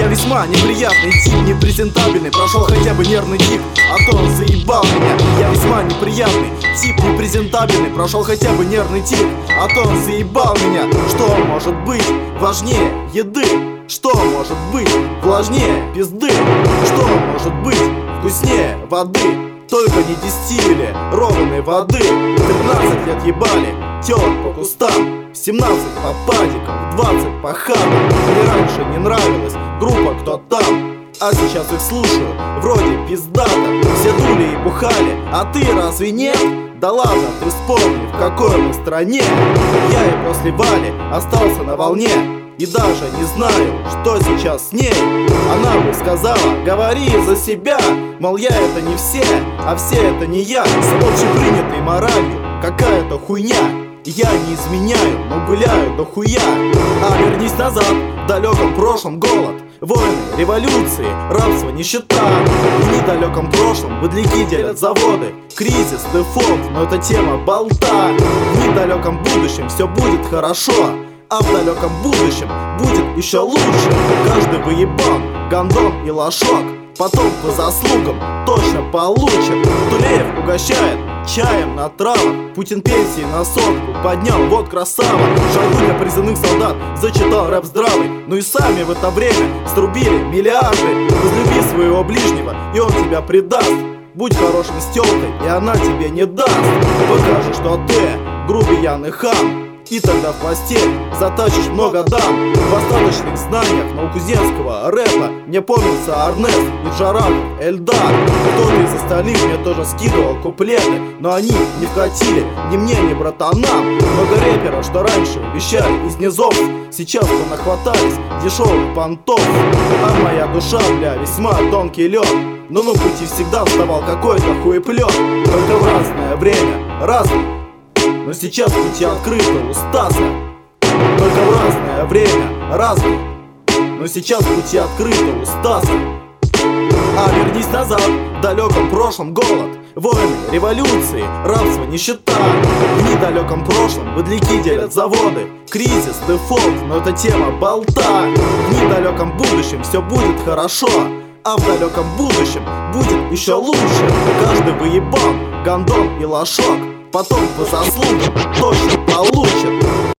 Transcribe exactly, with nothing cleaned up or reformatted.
весьма неприятный тип, непрезентабельный. Прошел хотя бы нервный тип, а то он заебал меня. Я весьма неприятный тип, непрезентабельный. Прошел хотя бы нервный тип, а то он заебал меня. Что может быть важнее еды? Что может быть влажнее пизды? Что может быть вкуснее воды? Только не дистиллированной воды. Тринадцать лет ебали телок по кустам, в семнадцать по падикам, в двадцать по хатам. Мне раньше не нравилась группа «Кто там?», а сейчас их слушаю, вроде пиздата. Все дули и бухали, а ты разве нет? Да ладно, ты вспомни, в какой мы стране. Я и после Вали остался на волне, и даже не знаю, что сейчас с ней. Она бы сказала: говори за себя. Мол, я это не все, а все это не я. С общепринятой моралью какая-то хуйня. Я не изменяю, но гуляю до хуя. А вернись назад, в далеком прошлом голод, войны, революции, рабство, нищета. В недалеком прошлом быдляки делят заводы, кризис, дефолт, но это тема болта. В недалеком будущем все будет хорошо, а в далеком будущем будет еще лучше. Каждый выебан, гондон и лошок потом по заслугам точно получит. Тулеев угощает чаем на травах, Путин пенсии на сотку поднял, вот красава. Шагу для призывных солдат зачитал рэп здравый. Ну и сами в это время срубили миллиарды. Возлюби своего ближнего, и он тебя предаст. Будь хорошим с тёлкой, и она тебе не даст. Покажи, что ты грубиян и хам, и тогда в постель затащишь много дам. В остаточных знаниях наукузенского рэпа мне помнится Арнес и Джарак, Эльдар. Кто-то из остальных мне тоже скидывал куплеты, но они не вкатили ни мне, ни братанам. Много рэперов, что раньше вещали из низов, сейчас понахватались дешевых понтов. А моя душа, бля, весьма тонкий лед. Но на пути всегда вставал какой-то хуеплет. Только в разное время, разный. Но сейчас пути открыты у Стаса. Только в разное время, разный. Но сейчас пути открыты у Стаса. А вернись назад, в далеком прошлом голод, войны, революции, рабство, нищета. В недалеком прошлом быдляки делят заводы, кризис, дефолт, но это тема болта. В недалеком будущем все будет хорошо, а в далеком будущем будет еще лучше. Каждый выебан, гондон и лошок потом по заслугам точно получит.